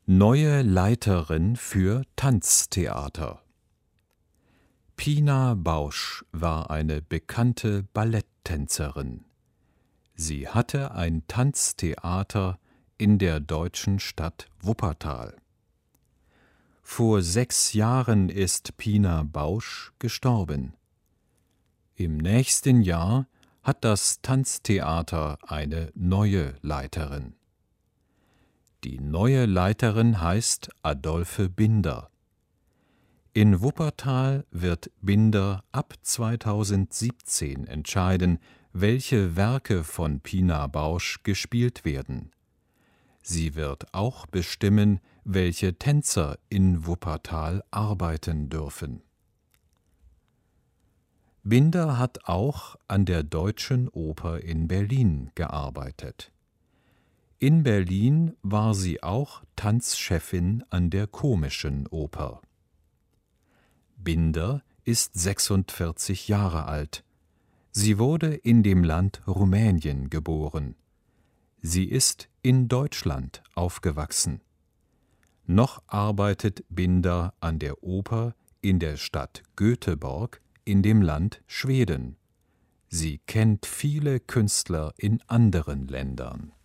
Neue Leiterin für Tanztheater. Pina Bausch war eine bekannte Balletttänzerin. Sie hatte ein Tanztheater in der deutschen Stadt Wuppertal. Vor 6 Jahren ist Pina Bausch gestorben. Im nächsten Jahr hat das Tanztheater eine neue Leiterin. Die neue Leiterin heißt Adolphe Binder. In Wuppertal wird Binder ab 2017 entscheiden, welche Werke von Pina Bausch gespielt werden. Sie wird auch bestimmen, welche Tänzer in Wuppertal arbeiten dürfen. Binder hat auch an der Deutschen Oper in Berlin gearbeitet. In Berlin war sie auch Tanzchefin an der Komischen Oper. Binder ist 46 Jahre alt. Sie wurde in dem Land Rumänien geboren. Sie ist in Deutschland aufgewachsen. Noch arbeitet Binder an der Oper in der Stadt Göteborg in dem Land Schweden. Sie kennt viele Künstler in anderen Ländern.